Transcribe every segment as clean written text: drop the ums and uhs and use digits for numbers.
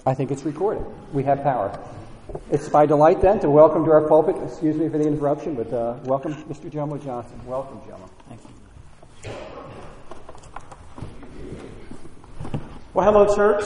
I think it's recorded. We have power. It's my delight then to welcome to our pulpit, excuse me for the interruption, but welcome Mr. Jomo Johnson. Welcome, Jomo. Thank you. Well, hello, church.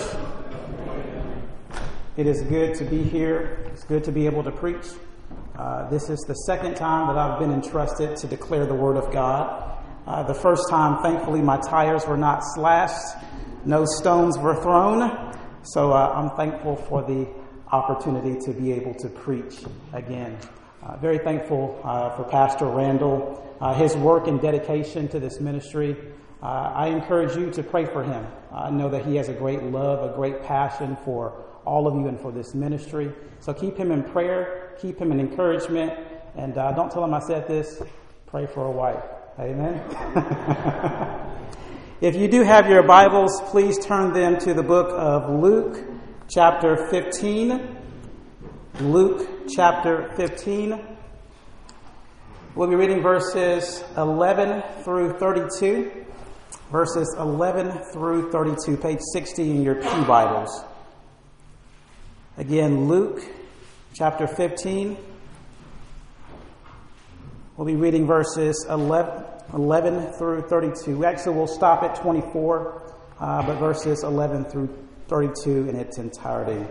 It is good to be here. It's good to be able to preach. This is the second time that I've been entrusted to declare the Word of God. The first time, thankfully, my tires were not slashed. No stones were thrown. So I'm thankful for the opportunity to be able to preach again. Very thankful for Pastor Randall, his work and dedication to this ministry. I encourage you to pray for him. I know that he has a great love, a great passion for all of you and for this ministry. So keep him in prayer, keep him in encouragement, and don't tell him I said this, pray for a wife. Amen. If you do have your Bibles, please turn them to the book of Luke, chapter 15. Luke, chapter 15. We'll be reading verses 11 through 32. Verses 11 through 32, page 60 in your pew Bibles. Again, Luke, chapter 15. We'll be reading verses 11 through 32. Actually, we'll stop at 24, but verses 11 through 32 in its entirety.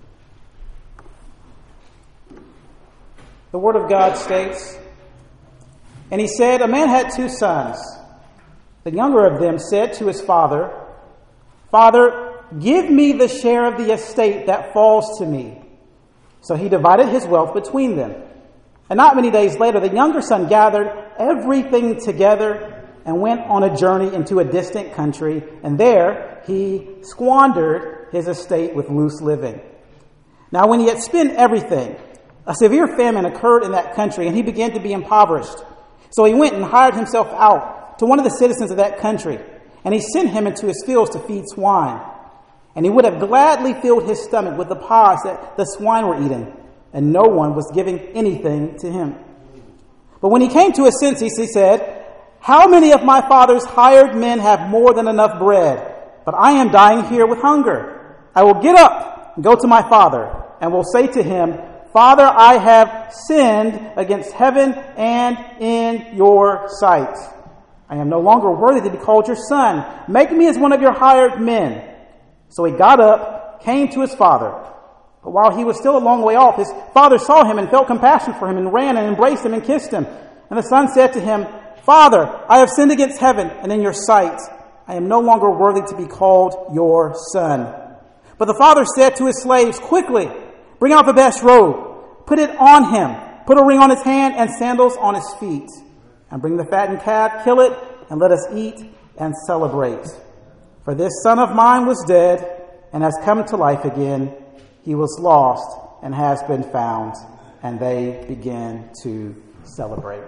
The Word of God states, "And he said, a man had 2 sons. The younger of them said to his father, 'Father, give me the share of the estate that falls to me.' So he divided his wealth between them. And not many days later, the younger son gathered everything together and went on a journey into a distant country, and there he squandered his estate with loose living. Now when he had spent everything, a severe famine occurred in that country, and he began to be impoverished. So he went and hired himself out to one of the citizens of that country, and he sent him into his fields to feed swine. And he would have gladly filled his stomach with the pods that the swine were eating, and no one was giving anything to him. But when he came to his senses, he said, 'How many of my father's hired men have more than enough bread? But I am dying here with hunger. I will get up and go to my father, and will say to him, Father, I have sinned against heaven and in your sight. I am no longer worthy to be called your son. Make me as one of your hired men.' So he got up, came to his father. But while he was still a long way off, his father saw him and felt compassion for him and ran and embraced him and kissed him. And the son said to him, 'Father, I have sinned against heaven and in your sight. I am no longer worthy to be called your son.' But the father said to his slaves, 'Quickly, bring out the best robe, put it on him, put a ring on his hand and sandals on his feet. And bring the fattened calf, kill it, and let us eat and celebrate. For this son of mine was dead and has come to life again. He was lost and has been found.' And they began to celebrate."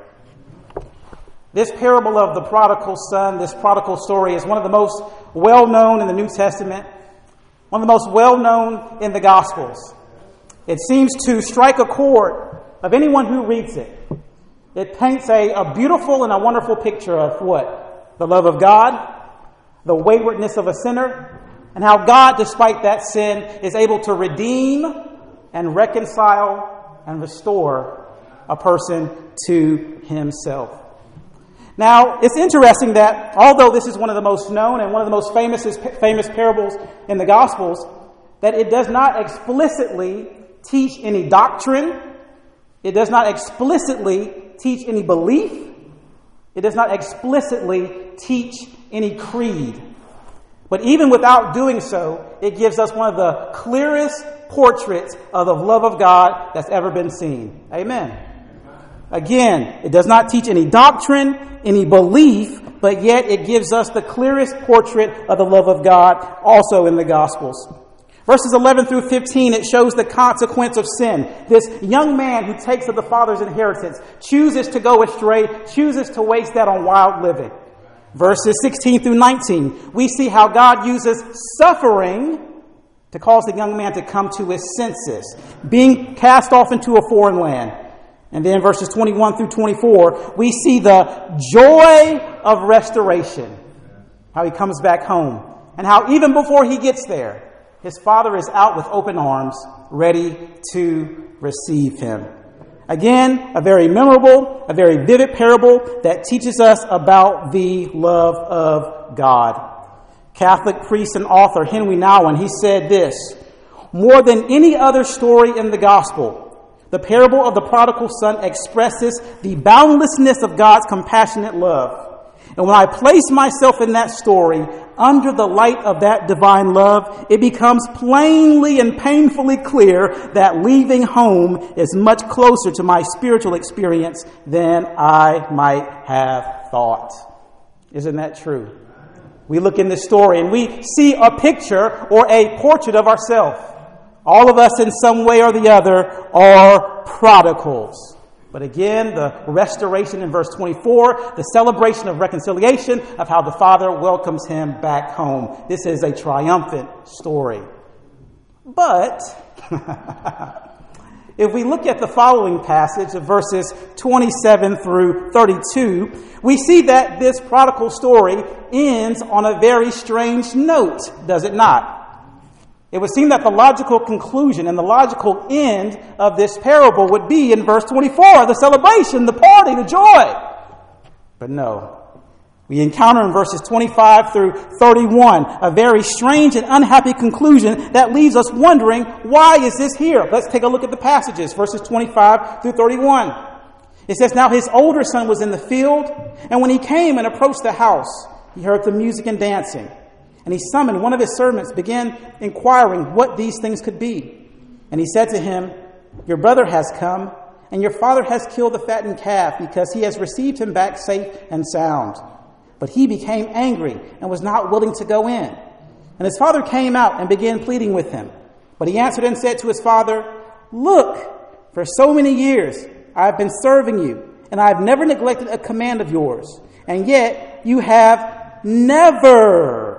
This parable of the prodigal son, this prodigal story, is one of the most well-known in the New Testament, one of the most well-known in the Gospels. It seems to strike a chord of anyone who reads it. It paints a beautiful and a wonderful picture of what? The love of God, the waywardness of a sinner, and how God, despite that sin, is able to redeem and reconcile and restore a person to himself. Now, it's interesting that although this is one of the most known and one of the most famous parables in the Gospels, that it does not explicitly teach any doctrine. It does not explicitly teach any belief. It does not explicitly teach any creed. But even without doing so, it gives us one of the clearest portraits of the love of God that's ever been seen. Amen. Again, it does not teach any doctrine, any belief, but yet it gives us the clearest portrait of the love of God also in the Gospels. Verses 11 through 15, it shows the consequence of sin. This young man who takes of the father's inheritance, chooses to go astray, chooses to waste that on wild living. Verses 16 through 19, we see how God uses suffering to cause the young man to come to his senses, being cast off into a foreign land. And then verses 21 through 24, we see the joy of restoration, how he comes back home, and how even before he gets there, his father is out with open arms, ready to receive him. Again, a very memorable, a very vivid parable that teaches us about the love of God. Catholic priest and author Henry Nouwen, he said this: more than any other story in the gospel, the parable of the prodigal son expresses the boundlessness of God's compassionate love. And when I place myself in that story, under the light of that divine love, it becomes plainly and painfully clear that leaving home is much closer to my spiritual experience than I might have thought. Isn't that true? We look in this story and we see a picture or a portrait of ourselves. All of us in some way or the other are prodigals. But again, the restoration in verse 24, the celebration of reconciliation of how the Father welcomes him back home. This is a triumphant story. But if we look at the following passage of verses 27 through 32, we see that this prodigal story ends on a very strange note, does it not? It would seem that the logical conclusion and the logical end of this parable would be in verse 24, the celebration, the party, the joy. But no. We encounter in verses 25 through 31 a very strange and unhappy conclusion that leaves us wondering, why is this here? Let's take a look at the passages, verses 25 through 31. It says, now his older son was in the field, and when he came and approached the house, he heard the music and dancing. And he summoned one of his servants, began inquiring what these things could be. And he said to him, your brother has come, and your father has killed the fattened calf, because he has received him back safe and sound. But he became angry and was not willing to go in. And his father came out and began pleading with him. But he answered and said to his father, look, for so many years I have been serving you, and I have never neglected a command of yours. And yet you have never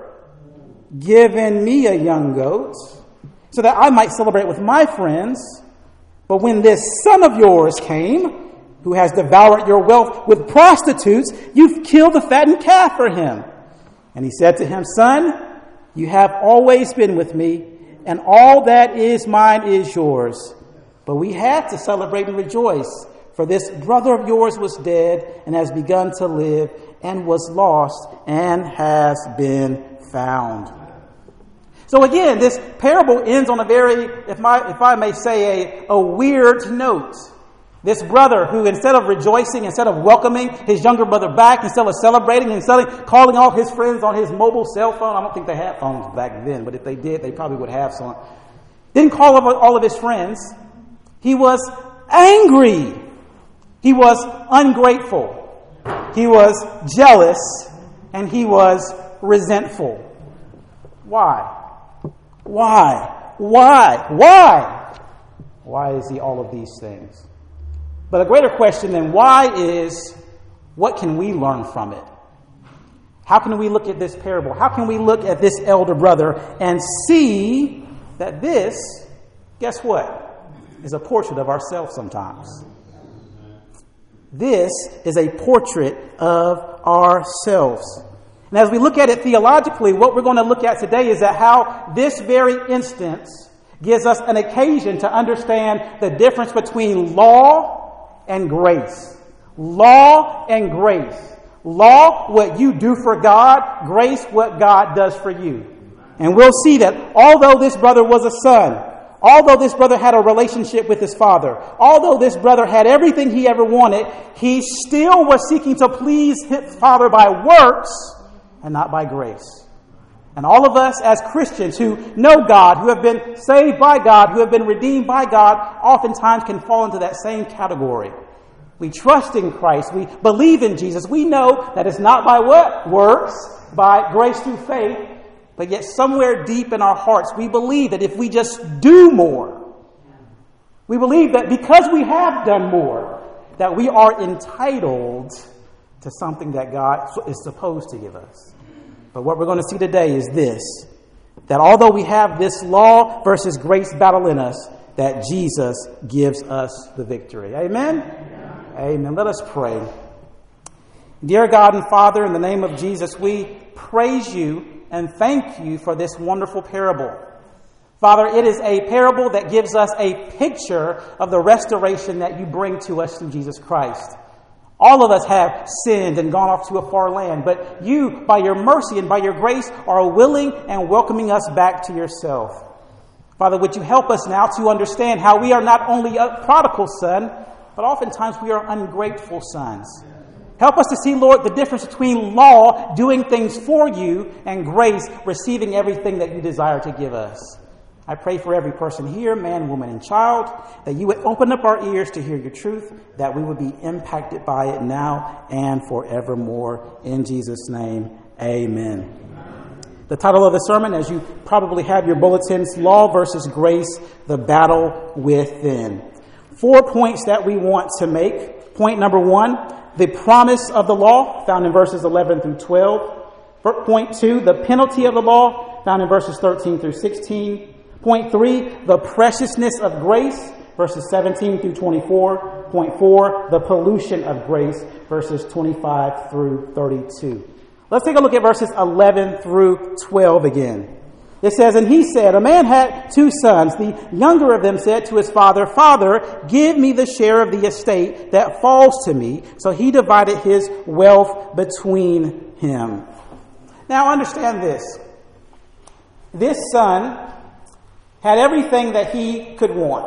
given me a young goat so that I might celebrate with my friends. But when this son of yours came, who has devoured your wealth with prostitutes, you've killed the fattened calf for him. And he said to him, son, you have always been with me, and all that is mine is yours. But we had to celebrate and rejoice, for this brother of yours was dead and has begun to live, and was lost and has been found. So again, this parable ends on a very, if I may say, a weird note. This brother who, instead of rejoicing, instead of welcoming his younger brother back, instead of celebrating, instead of calling all his friends on his mobile cell phone — I don't think they had phones back then, but if they did, they probably would have some — didn't call all of his friends. He was angry. He was ungrateful. He was jealous. And he was resentful. Why? Why? Why? Why? Why is he all of these things? But a greater question than why is, what can we learn from it? How can we look at this parable? How can we look at this elder brother and see that this, guess what, is a portrait of ourselves sometimes? This is a portrait of ourselves. And as we look at it theologically, what we're going to look at today is that how this very instance gives us an occasion to understand the difference between law and grace. Law and grace. Law, what you do for God. Grace, what God does for you. And we'll see that although this brother was a son, although this brother had a relationship with his father, although this brother had everything he ever wanted, he still was seeking to please his father by works and not by grace. And all of us as Christians who know God, who have been saved by God, who have been redeemed by God, oftentimes can fall into that same category. We trust in Christ. We believe in Jesus. We know that it's not by what? Works, by grace through faith. But yet somewhere deep in our hearts, we believe that if we just do more, we believe that because we have done more, that we are entitled to something that God is supposed to give us. But what we're going to see today is this, that although we have this law versus grace battle in us, that Jesus gives us the victory. Amen? Amen. Let us pray. Dear God and Father, in the name of Jesus, we praise you and thank you for this wonderful parable. Father, it is a parable that gives us a picture of the restoration that you bring to us through Jesus Christ. All of us have sinned and gone off to a far land, but you, by your mercy and by your grace, are willing and welcoming us back to yourself. Father, would you help us now to understand how we are not only a prodigal son, but oftentimes we are ungrateful sons. Help us to see, Lord, the difference between law, doing things for you, and grace, receiving everything that you desire to give us. I pray for every person here, man, woman, and child, that you would open up our ears to hear your truth, that we would be impacted by it now and forevermore. In Jesus' name, amen. The title of the sermon, as you probably have your bulletins, Law versus Grace, the Battle Within. 4 points that we want to make. Point number 1, the promise of the law, found in verses 11 through 12. Point 2, the penalty of the law, found in verses 13 through 16. Point 3, the preciousness of grace, verses 17 through 24. Point 4, the pollution of grace, verses 25 through 32. Let's take a look at verses 11 through 12 again. It says, "And he said, a man had 2 sons. The younger of them said to his father, 'Father, give me the share of the estate that falls to me.' So he divided his wealth between him." Now understand this. This son had everything that he could want.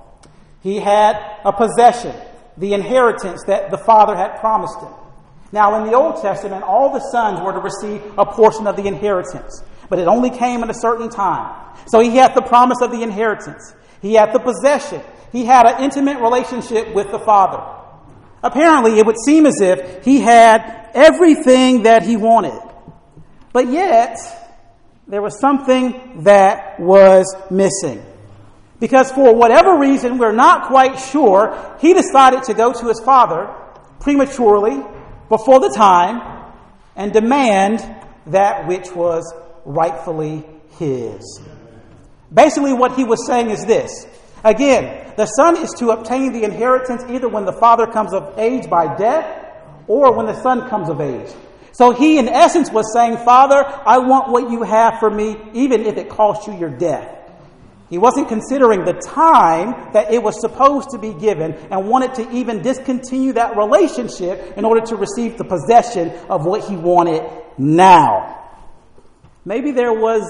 He had a possession, the inheritance that the father had promised him. Now, in the Old Testament, all the sons were to receive a portion of the inheritance, but it only came at a certain time. So he had the promise of the inheritance. He had the possession. He had an intimate relationship with the father. Apparently, it would seem as if he had everything that he wanted. But yet, there was something that was missing. Because for whatever reason, we're not quite sure, he decided to go to his father prematurely, before the time, and demand that which was rightfully his. Basically, what he was saying is this. Again, the son is to obtain the inheritance either when the father comes of age by death or when the son comes of age. So he, in essence, was saying, "Father, I want what you have for me, even if it costs you your death." He wasn't considering the time that it was supposed to be given and wanted to even discontinue that relationship in order to receive the possession of what he wanted now. Maybe there was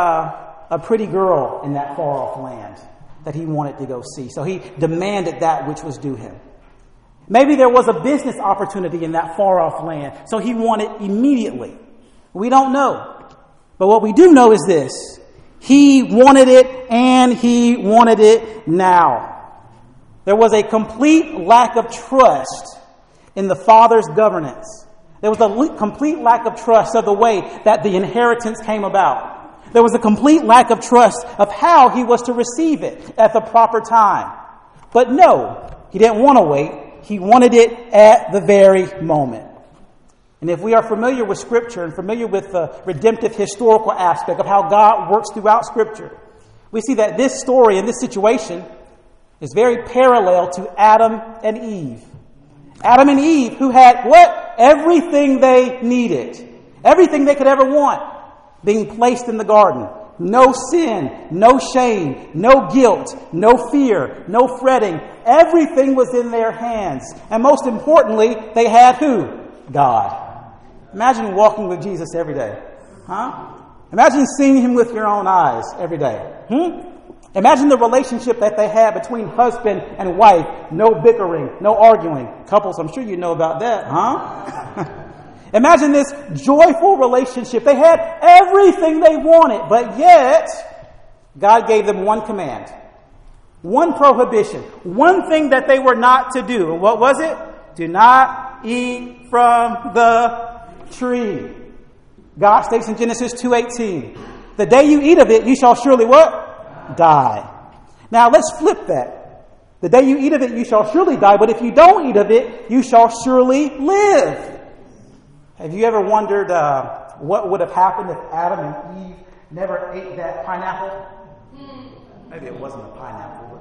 a pretty girl in that far-off land that he wanted to go see, so he demanded that which was due him. Maybe there was a business opportunity in that far-off land, so he wanted immediately. We don't know. But what we do know is this. He wanted it, and he wanted it now. There was a complete lack of trust in the father's governance. There was a complete lack of trust of the way that the inheritance came about. There was a complete lack of trust of how he was to receive it at the proper time. But no, he didn't want to wait. He wanted it at the very moment. And if we are familiar with Scripture and familiar with the redemptive historical aspect of how God works throughout Scripture, we see that this story and this situation is very parallel to Adam and Eve. Adam and Eve, who had what? Everything they needed. Everything they could ever want being placed in the garden. No sin, no shame, no guilt, no fear, no fretting. Everything was in their hands. And most importantly, they had who? God. Imagine walking with Jesus every day. Huh? Imagine seeing him with your own eyes every day. Imagine the relationship that they had between husband and wife. No bickering, no arguing. Couples, I'm sure you know about that, huh? Imagine this joyful relationship. They had everything they wanted, but yet God gave them one command, one prohibition, one thing that they were not to do. And what was it? Do not eat from the tree. God states in Genesis 2:18, the day you eat of it, you shall surely what? Die. Now let's flip that. The day you eat of it, you shall surely die, but if you don't eat of it, you shall surely live. Have you ever wondered what would have happened if Adam and Eve never ate that pineapple? Maybe it wasn't a pineapple.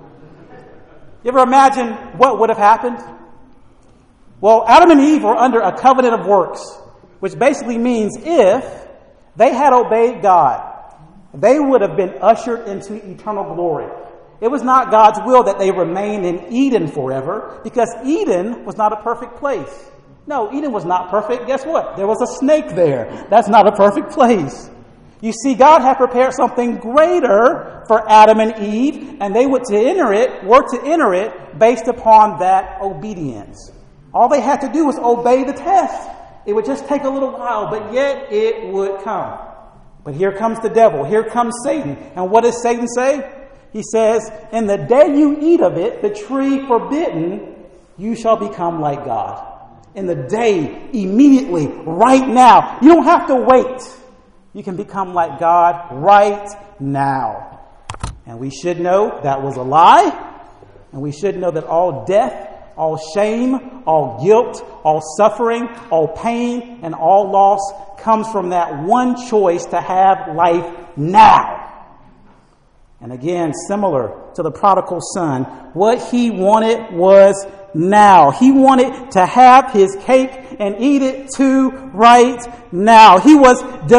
You ever imagine what would have happened? Well, Adam and Eve were under a covenant of works, which basically means if they had obeyed God, they would have been ushered into eternal glory. It was not God's will that they remain in Eden forever, because Eden was not a perfect place. No, Eden was not perfect. Guess what? There was a snake there. That's not a perfect place. You see, God had prepared something greater for Adam and Eve, and they were to enter it based upon that obedience. All they had to do was obey the test. It would just take a little while, but yet it would come. But here comes the devil. Here comes Satan. And what does Satan say? He says, in the day you eat of it, the tree forbidden, you shall become like God. In the day, immediately, right now. You don't have to wait. You can become like God right now. And we should know that was a lie. And we should know that all death, all shame, all guilt, all suffering, all pain, and all loss comes from that one choice to have life now. And again, similar to the prodigal son, what he wanted was now. He wanted to have his cake and eat it too right now. He was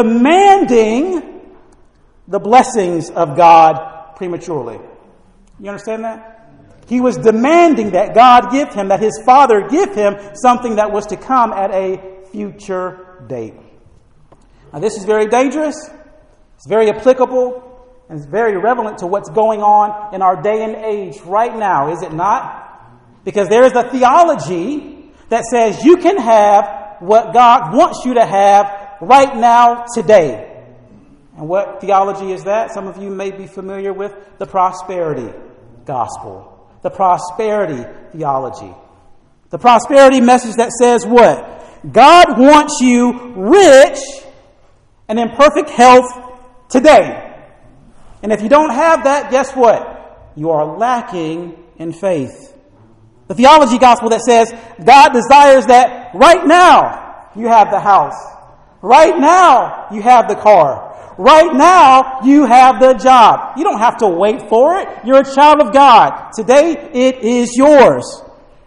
demanding the blessings of God prematurely. You understand that? He was demanding that God give him, that his father give him something that was to come at a future date. Now, this is very dangerous. It's very applicable. And it's very relevant to what's going on in our day and age right now, is it not? Because there is a theology that says you can have what God wants you to have right now, today. And what theology is that? Some of you may be familiar with the prosperity gospel, the prosperity theology. The prosperity message that says what? God wants you rich and in perfect health today. And if you don't have that, guess what? You are lacking in faith. The theology gospel that says God desires that right now you have the house. Right now you have the car. Right now you have the job. You don't have to wait for it. You're a child of God. Today it is yours.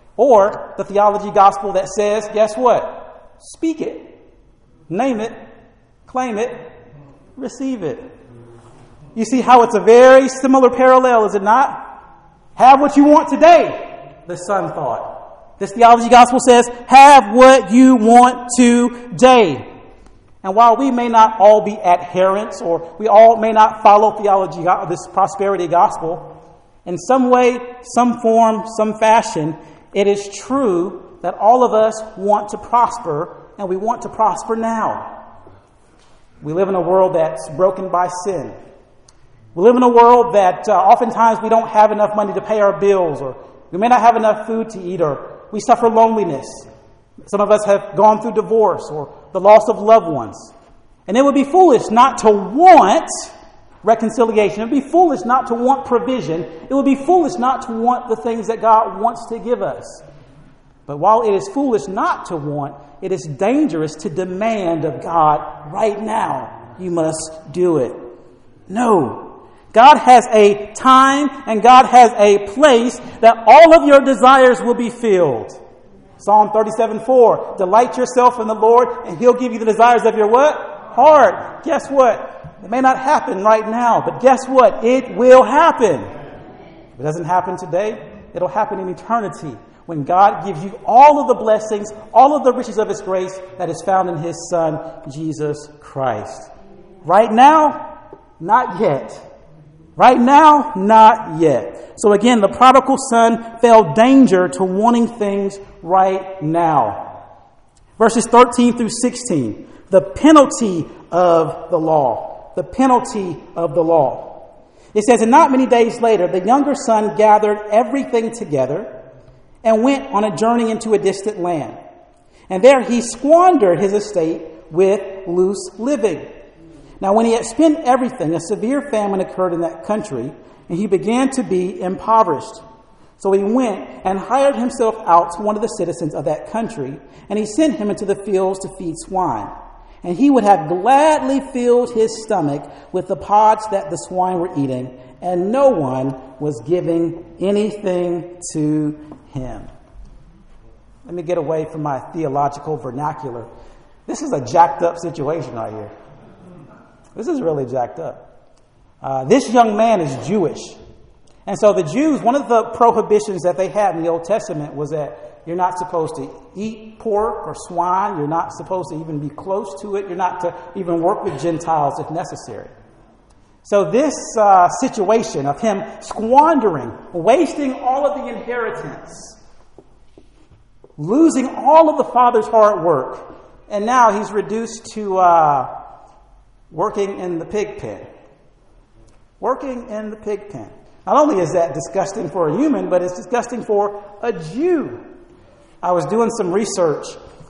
Or the theology gospel that says, guess what? Speak it. Name it. Claim it. Receive it. You see how it's a very similar parallel, is it not? Have what you want today, the son thought. This theology gospel says, have what you want today. And while we may not all be adherents, or we all may not follow theology, this prosperity gospel, in some way, some form, some fashion, it is true that all of us want to prosper, and we want to prosper now. We live in a world that's broken by sin. We live in a world that oftentimes we don't have enough money to pay our bills, or we may not have enough food to eat, or we suffer loneliness. Some of us have gone through divorce or the loss of loved ones. And it would be foolish not to want reconciliation. It would be foolish not to want provision. It would be foolish not to want the things that God wants to give us. But while it is foolish not to want, it is dangerous to demand of God right now, you must do it. No. God has a time and God has a place that all of your desires will be filled. Psalm 37:4, delight yourself in the Lord and He'll give you the desires of your what? Heart. Guess what? It may not happen right now, but guess what? It will happen. If it doesn't happen today, it'll happen in eternity when God gives you all of the blessings, all of the riches of His grace that is found in His Son, Jesus Christ. Right now, not yet. Right now, not yet. So again, the prodigal son fell danger to wanting things right now. Verses 13 through 16, the penalty of the law. The penalty of the law. It says, and not many days later, the younger son gathered everything together and went on a journey into a distant land. And there he squandered his estate with loose living. Now, when he had spent everything, a severe famine occurred in that country, and he began to be impoverished. So he went and hired himself out to one of the citizens of that country, and he sent him into the fields to feed swine. And he would have gladly filled his stomach with the pods that the swine were eating, and no one was giving anything to him. Let me get away from my theological vernacular. This is a jacked up situation right here. This is really jacked up. This young man is Jewish. And so the Jews, one of the prohibitions that they had in the Old Testament was that you're not supposed to eat pork or swine. You're not supposed to even be close to it. You're not to even work with Gentiles if necessary. So this situation of him squandering, wasting all of the inheritance, losing all of the father's hard work, and now he's reduced to working in the pig pen. Working in the pig pen. Not only is that disgusting for a human, but it's disgusting for a Jew. I was doing some research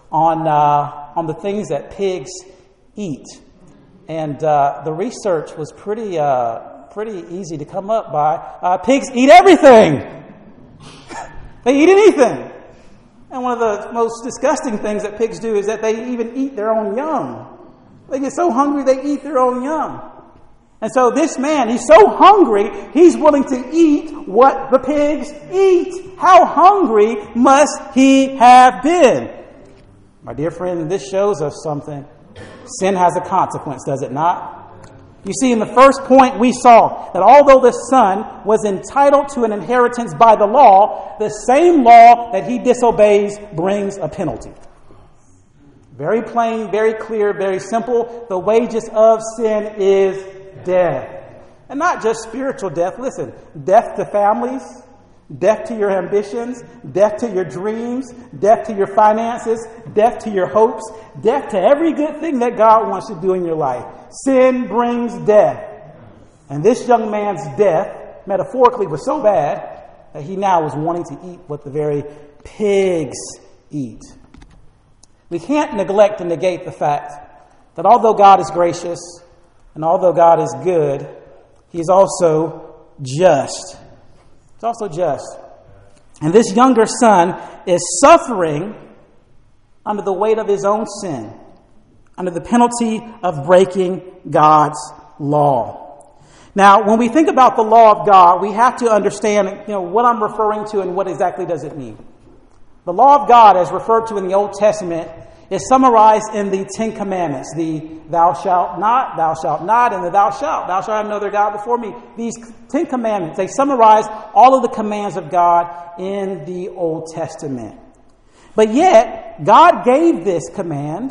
on the things that pigs eat, and the research was pretty easy to come up by. Pigs eat everything. They eat anything. And one of the most disgusting things that pigs do is that they even eat their own young. They get so hungry they eat their own young. And so this man, he's so hungry, he's willing to eat what the pigs eat. How hungry must he have been? My dear friend, this shows us something. Sin has a consequence, does it not? You see, in the first point we saw that although the son was entitled to an inheritance by the law, the same law that he disobeys brings a penalty. Very plain, very clear, very simple. The wages of sin is death. And not just spiritual death. Listen, death to families, death to your ambitions, death to your dreams, death to your finances, death to your hopes, death to every good thing that God wants to do in your life. Sin brings death. And this young man's death, metaphorically, was so bad that he now was wanting to eat what the very pigs eat. We can't neglect and negate the fact that although God is gracious, and although God is good, He is also just. He's also just. And this younger son is suffering under the weight of his own sin, under the penalty of breaking God's law. Now, when we think about the law of God, we have to understand, what I'm referring to and what exactly does it mean. The law of God, as referred to in the Old Testament, is summarized in the Ten Commandments, the thou shalt not, and the thou shalt have no other God before me. These 10 commandments, they summarize all of the commands of God in the Old Testament. But yet, God gave these commands,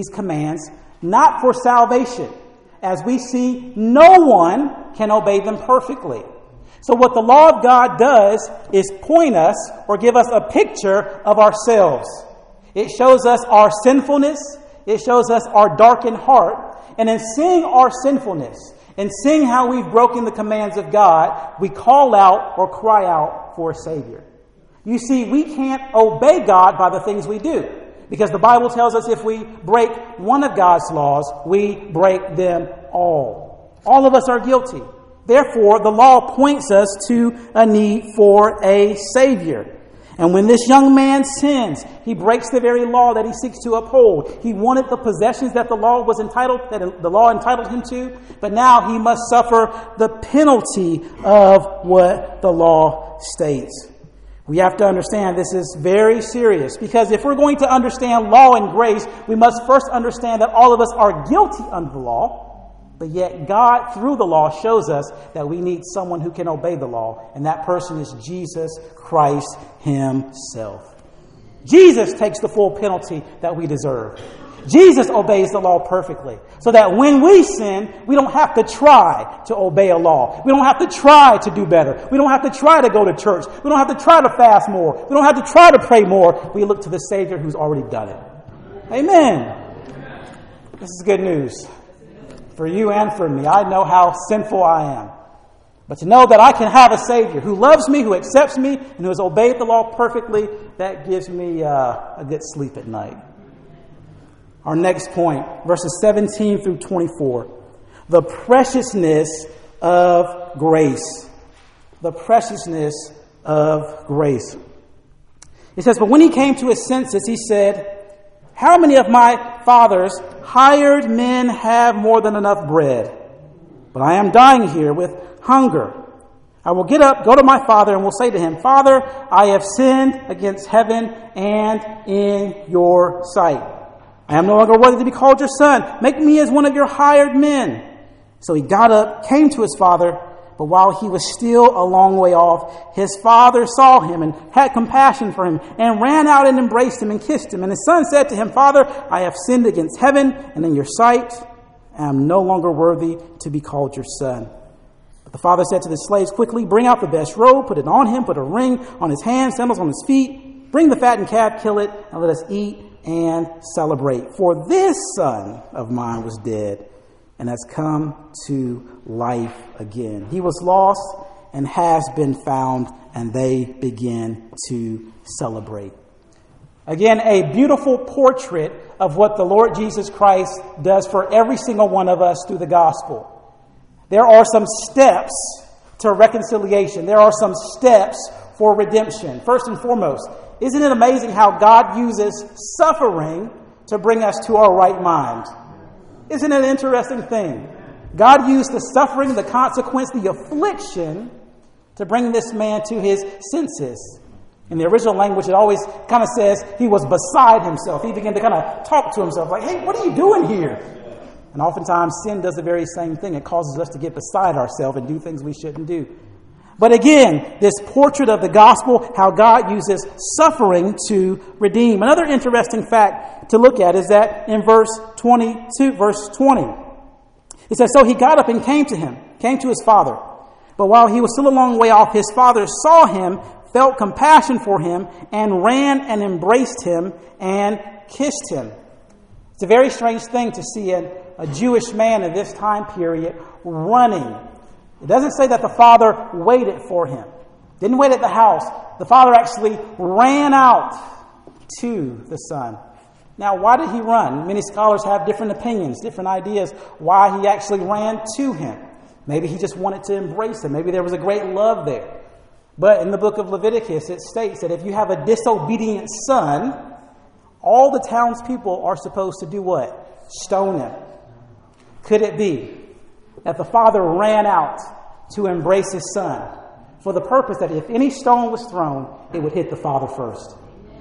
not for salvation. As we see, no one can obey them perfectly. So what the law of God does is point us or give us a picture of ourselves. It shows us our sinfulness. It shows us our darkened heart. And in seeing our sinfulness and seeing how we've broken the commands of God, we call out or cry out for a Savior. You see, we can't obey God by the things we do, because the Bible tells us if we break one of God's laws, we break them all. All of us are guilty. Therefore, the law points us to a need for a Savior. And when this young man sins, he breaks the very law that he seeks to uphold. He wanted the possessions that the law entitled him to, but now he must suffer the penalty of what the law states. We have to understand this is very serious, because if we're going to understand law and grace, we must first understand that all of us are guilty under the law. But yet God, through the law, shows us that we need someone who can obey the law. And that person is Jesus Christ Himself. Jesus takes the full penalty that we deserve. Jesus obeys the law perfectly, so that when we sin, we don't have to try to obey a law. We don't have to try to do better. We don't have to try to go to church. We don't have to try to fast more. We don't have to try to pray more. We look to the Savior who's already done it. Amen. This is good news for you and for me. I know how sinful I am. But to know that I can have a Savior who loves me, who accepts me, and who has obeyed the law perfectly, that gives me a good sleep at night. Our next point, verses 17 through 24. The preciousness of grace. The preciousness of grace. It says, but when he came to his senses, he said, how many of my father's hired men have more than enough bread? But I am dying here with hunger. I will get up, go to my father, and will say to him, Father, I have sinned against heaven and in your sight. I am no longer worthy to be called your son. Make me as one of your hired men. So he got up, came to his father, but while he was still a long way off, his father saw him and had compassion for him and ran out and embraced him and kissed him. And his son said to him, Father, I have sinned against heaven and in your sight. I am no longer worthy to be called your son. But the father said to the slaves, quickly, bring out the best robe, put it on him, put a ring on his hand, sandals on his feet. Bring the fattened calf, kill it, and let us eat and celebrate. For this son of mine was dead and has come to life again. He was lost and has been found, and they begin to celebrate. Again, a beautiful portrait of what the Lord Jesus Christ does for every single one of us through the gospel. There are some steps to reconciliation. There are some steps for redemption. First and foremost, isn't it amazing how God uses suffering to bring us to our right mind? Isn't it an interesting thing? God used the suffering, the consequence, the affliction to bring this man to his senses. In the original language, it always kind of says he was beside himself. He began to kind of talk to himself like, hey, what are you doing here? And oftentimes sin does the very same thing. It causes us to get beside ourselves and do things we shouldn't do. But again, this portrait of the gospel, how God uses suffering to redeem. Another interesting fact to look at is that in verse 20, it says, so he got up and came to his father. But while he was still a long way off, his father saw him, felt compassion for him, and ran and embraced him and kissed him. It's a very strange thing to see a Jewish man in this time period running. It doesn't say that the father waited for him. Didn't wait at the house. The father actually ran out to the son. Now, why did he run? Many scholars have different opinions, different ideas why he actually ran to him. Maybe he just wanted to embrace him. Maybe there was a great love there. But in the book of Leviticus, it states that if you have a disobedient son, all the townspeople are supposed to do what? Stone him. Could it be that the father ran out to embrace his son for the purpose that if any stone was thrown, it would hit the father first?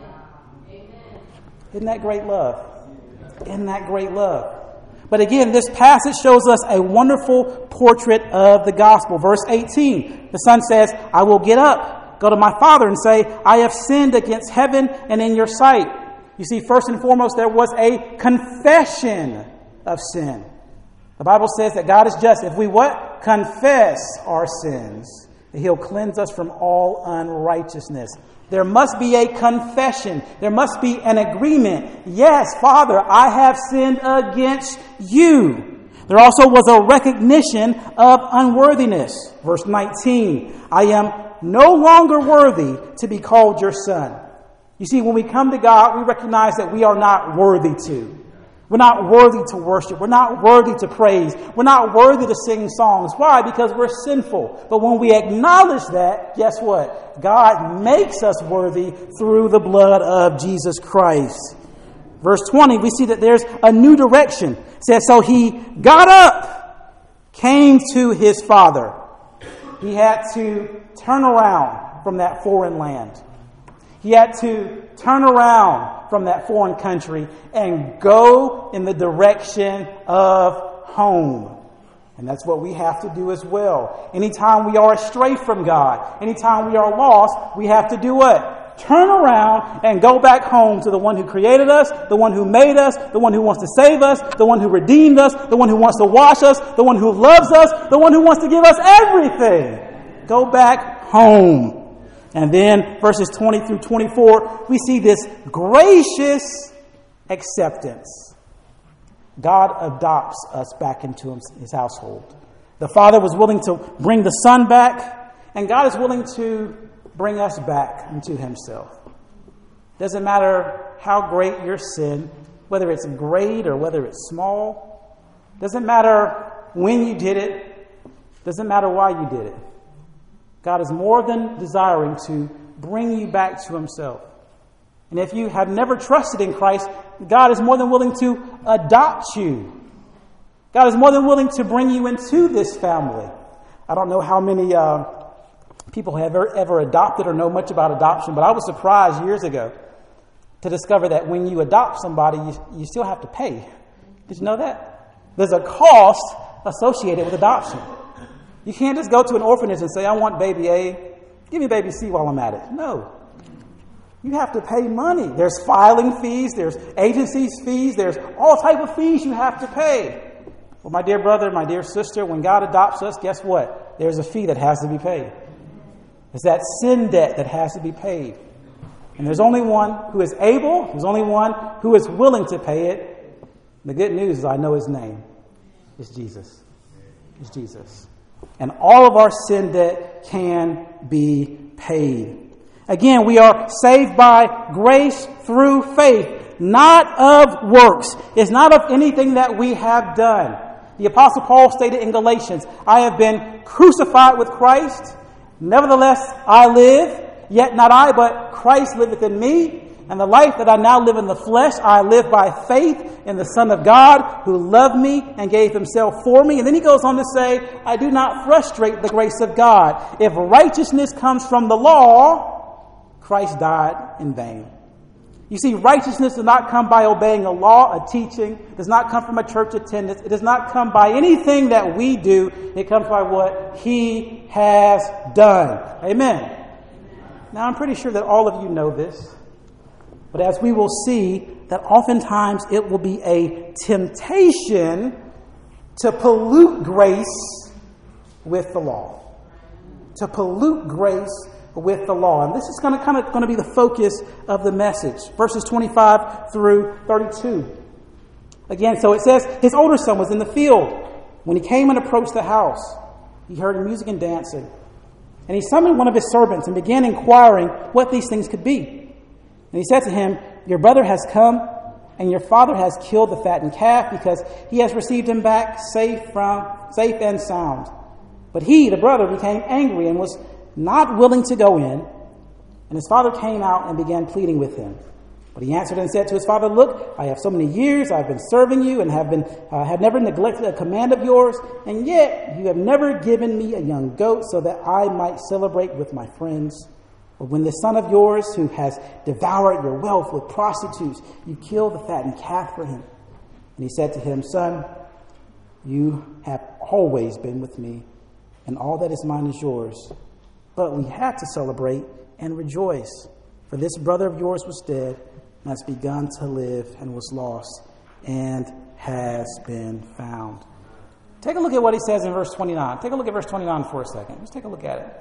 Isn't that great love? Isn't that great love? But again, this passage shows us a wonderful portrait of the gospel. Verse 18, the son says, I will get up, go to my father and say, I have sinned against heaven and in your sight. You see, first and foremost, there was a confession of sin. The Bible says that God is just. If we what? Confess our sins, that he'll cleanse us from all unrighteousness. There must be a confession. There must be an agreement. Yes, Father, I have sinned against you. There also was a recognition of unworthiness. Verse 19, I am no longer worthy to be called your son. You see, when we come to God, we recognize that we are not worthy to. We're not worthy to worship. We're not worthy to praise. We're not worthy to sing songs. Why? Because we're sinful. But when we acknowledge that, guess what? God makes us worthy through the blood of Jesus Christ. Verse 20, we see that there's a new direction. It says, so he got up, came to his father. He had to turn around from that foreign land. He had to turn around from that foreign country and go in the direction of home. And that's what we have to do as well. Anytime we are astray from God, anytime we are lost, we have to do what? Turn around and go back home to the one who created us, the one who made us, the one who wants to save us, the one who redeemed us, the one who wants to wash us, the one who loves us, the one who wants to give us everything. Go back home. And then verses 20 through 24, we see this gracious acceptance. God adopts us back into his household. The Father was willing to bring the Son back, and God is willing to bring us back into himself. Doesn't matter how great your sin, whether it's great or whether it's small. Doesn't matter when you did it. Doesn't matter why you did it. God is more than desiring to bring you back to himself. And if you have never trusted in Christ, God is more than willing to adopt you. God is more than willing to bring you into this family. I don't know how many people have ever adopted or know much about adoption, but I was surprised years ago to discover that when you adopt somebody, you still have to pay. Did you know that? There's a cost associated with adoption. You can't just go to an orphanage and say, I want baby A. Give me baby C while I'm at it. No. You have to pay money. There's filing fees. There's agency fees. There's all type of fees you have to pay. Well, my dear brother, my dear sister, when God adopts us, guess what? There's a fee that has to be paid. It's that sin debt that has to be paid. And there's only one who is able. There's only one who is willing to pay it. The good news is I know his name. It's Jesus. It's Jesus. And all of our sin debt can be paid. Again, we are saved by grace through faith, not of works. It's not of anything that we have done. The Apostle Paul stated in Galatians, I have been crucified with Christ. Nevertheless, I live, yet not I, but Christ liveth in me. And the life that I now live in the flesh, I live by faith in the Son of God who loved me and gave himself for me. And then he goes on to say, I do not frustrate the grace of God. If righteousness comes from the law, Christ died in vain. You see, righteousness does not come by obeying a law, a teaching. It does not come from a church attendance. It does not come by anything that we do. It comes by what he has done. Amen. Now, I'm pretty sure that all of you know this. But as we will see, that oftentimes it will be a temptation to pollute grace with the law. To pollute grace with the law. And this is going to be the focus of the message. Verses 25 through 32. Again, so it says, his older son was in the field. When he came and approached the house, he heard music and dancing. And he summoned one of his servants and began inquiring what these things could be. And he said to him, your brother has come, and your father has killed the fattened calf, because he has received him back safe and sound. But he, the brother, became angry and was not willing to go in. And his father came out and began pleading with him. But he answered and said to his father, look, I have so many years I've been serving you and have never neglected a command of yours, and yet you have never given me a young goat so that I might celebrate with my friends. But when the son of yours who has devoured your wealth with prostitutes, you killed the fattened calf for him. And he said to him, son, you have always been with me, and all that is mine is yours. But we had to celebrate and rejoice, for this brother of yours was dead and has begun to live, and was lost and has been found. Take a look at what he says in verse 29. Take a look at verse 29 for a second. Let's take a look at it.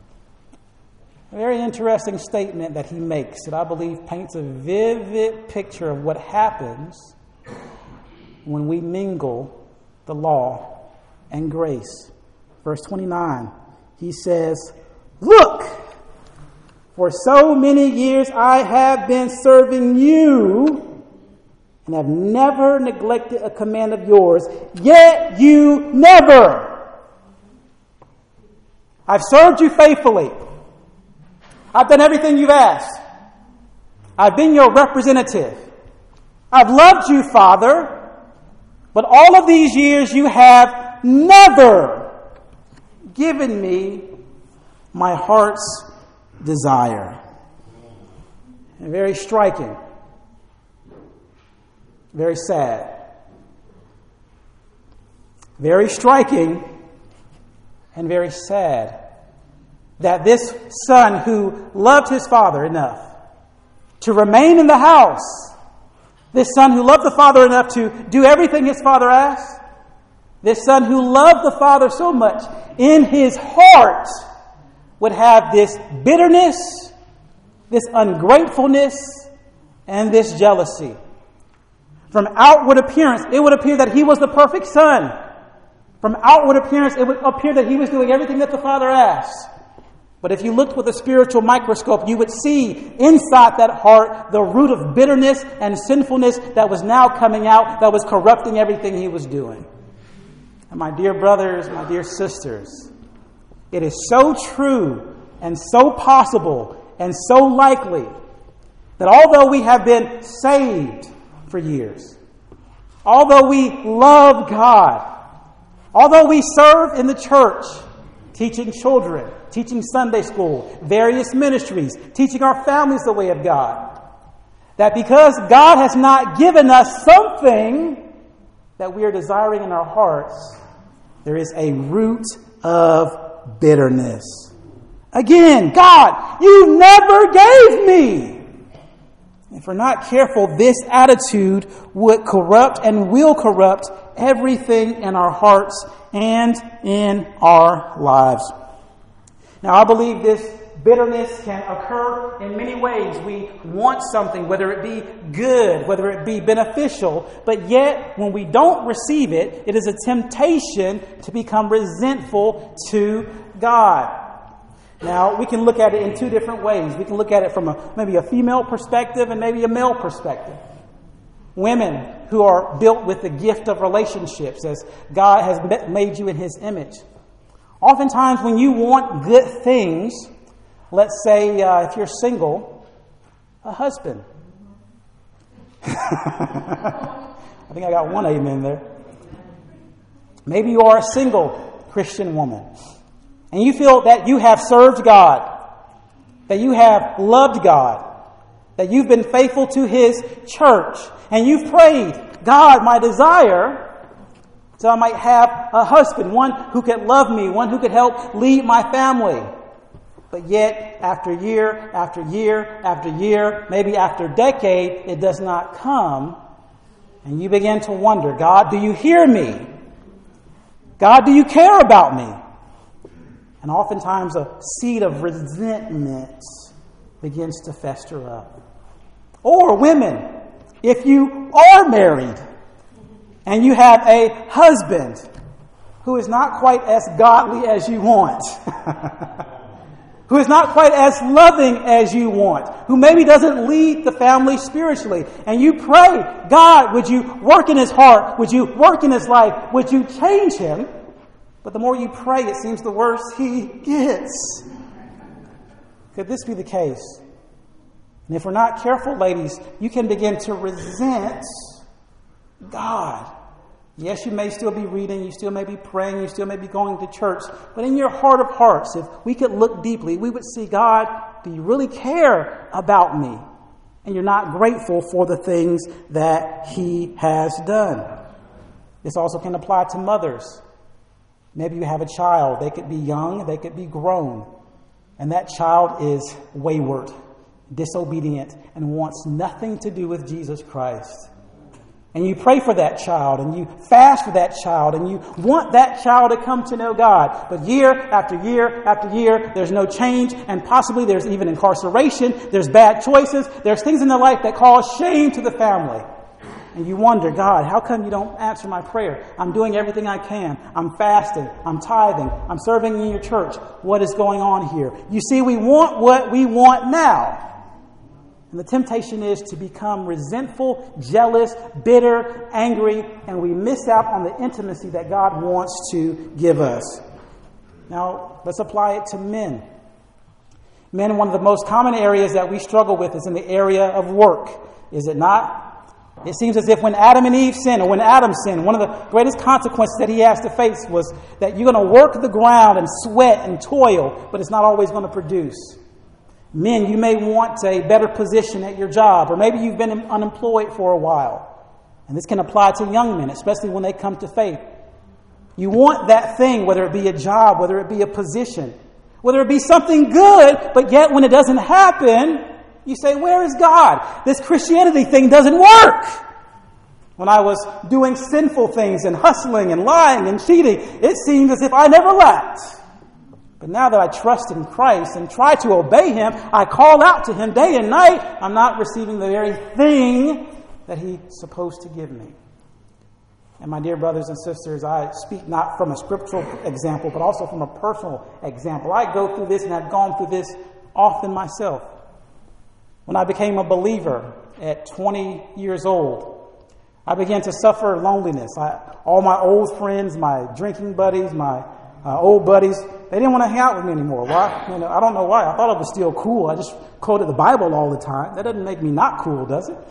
A very interesting statement that he makes that I believe paints a vivid picture of what happens when we mingle the law and grace. Verse 29, he says, look, for so many years I have been serving you and have never neglected a command of yours, yet you never. I've served you faithfully. I've done everything you've asked. I've been your representative. I've loved you, Father. But all of these years you have never given me my heart's desire. And very striking. Very sad. Very striking and very sad that this son who loved his father enough to remain in the house, this son who loved the father enough to do everything his father asked, this son who loved the father so much, in his heart would have this bitterness, this ungratefulness, and this jealousy. From outward appearance, it would appear that he was the perfect son. From outward appearance, it would appear that he was doing everything that the father asked. But if you looked with a spiritual microscope, you would see inside that heart the root of bitterness and sinfulness that was now coming out, that was corrupting everything he was doing. And my dear brothers, my dear sisters, it is so true and so possible and so likely that although we have been saved for years, although we love God, although we serve in the church, teaching children, teaching Sunday school, various ministries, teaching our families the way of God, that because God has not given us something that we are desiring in our hearts, there is a root of bitterness. Again, God, you never gave me. If we're not careful, this attitude would corrupt and will corrupt everything in our hearts and in our lives. Now, I believe this bitterness can occur in many ways. We want something, whether it be good, whether it be beneficial, but yet when we don't receive it, it is a temptation to become resentful to God. Now, we can look at it in two different ways. We can look at it from maybe a female perspective and maybe a male perspective. Women who are built with the gift of relationships, as God has made you in His image. Oftentimes when you want good things, let's say if you're single, a husband. I think I got one amen there. Maybe you are a single Christian woman. And you feel that you have served God, that you have loved God, that you've been faithful to His church, and you've prayed, God, my desire, so I might have a husband, one who could love me, one who could help lead my family. But yet, after year, after year, after year, maybe after decade, it does not come. And you begin to wonder, God, do you hear me? God, do you care about me? And oftentimes a seed of resentment begins to fester up. Or women, if you are married and you have a husband who is not quite as godly as you want, who is not quite as loving as you want, who maybe doesn't lead the family spiritually, and you pray, God, would you work in his heart? Would you work in his life? Would you change him? But the more you pray, it seems the worse he gets. Could this be the case? And if we're not careful, ladies, you can begin to resent God. Yes, you may still be reading, you still may be praying, you still may be going to church, but in your heart of hearts, if we could look deeply, we would see, God, do you really care about me? And you're not grateful for the things that he has done. This also can apply to mothers. Maybe you have a child. They could be young, they could be grown. And that child is wayward, disobedient, and wants nothing to do with Jesus Christ. And you pray for that child, and you fast for that child, and you want that child to come to know God. But year after year after year, there's no change, and possibly there's even incarceration, there's bad choices, there's things in their life that cause shame to the family. And you wonder, God, how come you don't answer my prayer? I'm doing everything I can. I'm fasting. I'm tithing. I'm serving in your church. What is going on here? You see, we want what we want now. And the temptation is to become resentful, jealous, bitter, angry, and we miss out on the intimacy that God wants to give us. Now, let's apply it to men. Men, one of the most common areas that we struggle with is in the area of work. Is it not? It seems as if when Adam and Eve sinned, or when Adam sinned, one of the greatest consequences that he has to face was that you're going to work the ground and sweat and toil, but it's not always going to produce. Men, you may want a better position at your job, or maybe you've been unemployed for a while. And this can apply to young men, especially when they come to faith. You want that thing, whether it be a job, whether it be a position, whether it be something good, but yet when it doesn't happen, you say, where is God? This Christianity thing doesn't work. When I was doing sinful things and hustling and lying and cheating, it seemed as if I never lacked. But now that I trust in Christ and try to obey him, I call out to him day and night, I'm not receiving the very thing that he's supposed to give me. And my dear brothers and sisters, I speak not from a scriptural example, but also from a personal example. I go through this and I've gone through this often myself. When I became a believer at 20 years old, I began to suffer loneliness. All my old friends, my drinking buddies, my old buddies, they didn't want to hang out with me anymore. Why? I don't know why. I thought it was still cool. I just quoted the Bible all the time. That doesn't make me not cool, does it?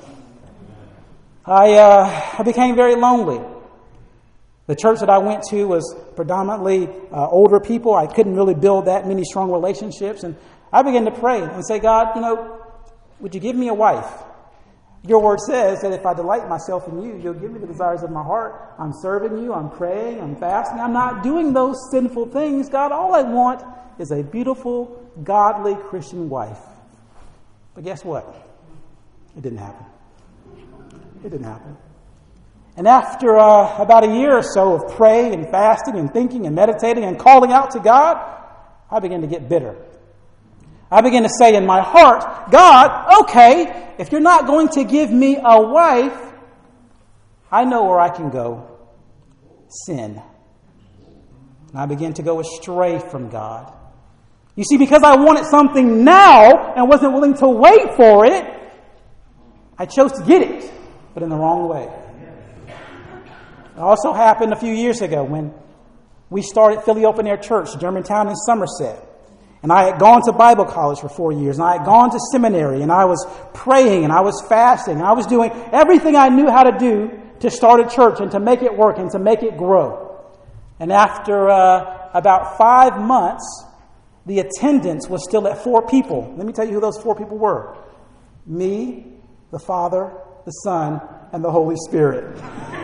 I became very lonely. The church that I went to was predominantly older people. I couldn't really build that many strong relationships. And I began to pray and say, God, would you give me a wife? Your word says that if I delight myself in you, you'll give me the desires of my heart. I'm serving you. I'm praying. I'm fasting. I'm not doing those sinful things. God, all I want is a beautiful, godly Christian wife. But guess what? It didn't happen. It didn't happen. And after about a year or so of praying and fasting and thinking and meditating and calling out to God, I began to get bitter. I began to say in my heart, God, okay, if you're not going to give me a wife, I know where I can go. Sin. And I began to go astray from God. You see, because I wanted something now and wasn't willing to wait for it, I chose to get it, but in the wrong way. It also happened a few years ago when we started Philly Open Air Church, Germantown in Somerset. And I had gone to Bible college for 4 years, and I had gone to seminary, and I was praying, and I was fasting, and I was doing everything I knew how to do to start a church and to make it work and to make it grow. And after about 5 months, the attendance was still at 4 people. Let me tell you who those 4 people were. Me, the Father, the Son, and the Holy Spirit.